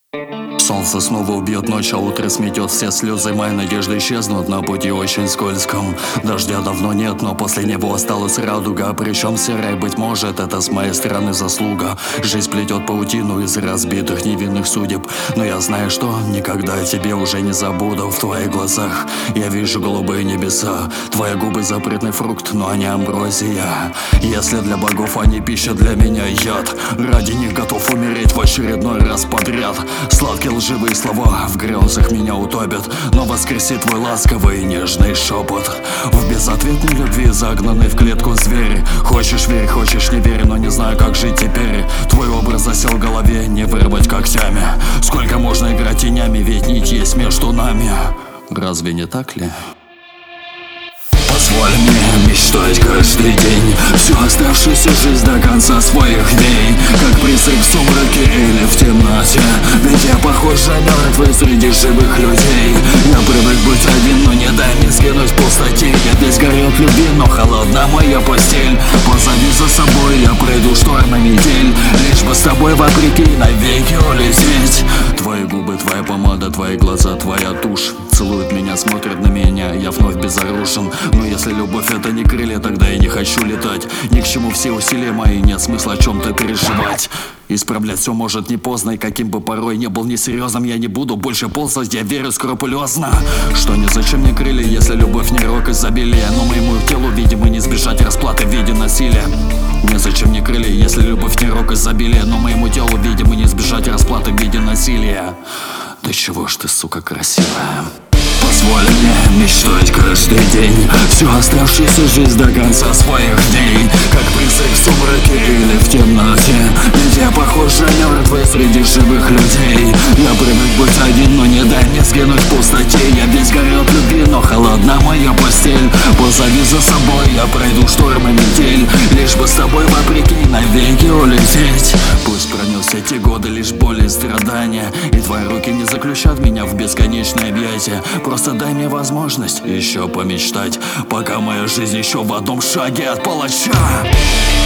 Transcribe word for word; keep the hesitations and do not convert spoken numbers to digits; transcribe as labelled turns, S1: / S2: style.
S1: Солнце снова убьет ночь, а утро сметет все слезы. Мои надежды исчезнут на пути очень скользком. Дождя давно нет, но после него осталась радуга. Причем серой, быть может, это с моей стороны заслуга. Жизнь плетет паутину из разбитых невинных судеб. Но я знаю, что никогда тебе уже не забуду. В твоих глазах я вижу голубые небеса. Твои губы запретный фрукт, но они амброзия. Если для богов они пища, для меня яд. Ради них готов умереть в очередной раз подряд. Сладкие лживые слова в грезах меня утопят, но воскресит твой ласковый и нежный шепот. В безответной любви загнанный в клетку зверь. Хочешь верь, хочешь не верь, но не знаю, как жить теперь. Твой образ засел в голове, не вырвать когтями. Сколько можно играть тенями, ведь нить есть между нами. Разве не так ли? Позволь мне мечтать каждый день всю оставшуюся жизнь до конца своих дней, как призрак в сумраке или в темноте. Ведь я похож на мертвый среди живых людей. Я привык быть один, но не дай мне сгинуть в пустоте. Я весь горю от любви, но холодна моя постель. Позови за собой, я пройду шторм и метель, лишь бы с тобой вопреки навеки улететь. Твои губы, твоя помада, твои глаза, твоя тушь целуют меня, смотрят на меня, я вновь безоружен. Но если любовь это не крылья, тогда я не хочу летать. Ни к чему все усилия мои, нет смысла о чем-то переживать. Исправлять все может не поздно, и каким бы порой не был несерьезным, я не буду больше ползать, я верю скрупулезно. Что незачем мне крылья, если любовь не рок изобилия. Но моему телу, видимо, не избежать расплаты в виде насилия. Незачем мне крылья, если любовь не рок изобилия. Но моему телу, видимо, не избежать расплаты в виде насилия. Да чего ж ты, сука, красивая. Позволь мне мечтать каждый день всю оставшуюся жизнь до конца своих дней, как призрак в сумраке или в темноте. Ведь я похож на мертвый среди живых людей. Я привык быть один, но не дай мне сгинуть в пустоте. Я весь горю от любви, но холодна моя постель. Позови за собой, я пройду шторм и метель, лишь бы с тобой вопреки навеки улететь. Пусть пронесся эти годы, лишь боли и страдания, и твои руки не заключат меня в бесконечное объятие. Просто дай мне возможность еще помечтать, пока моя жизнь еще в одном шаге от палача.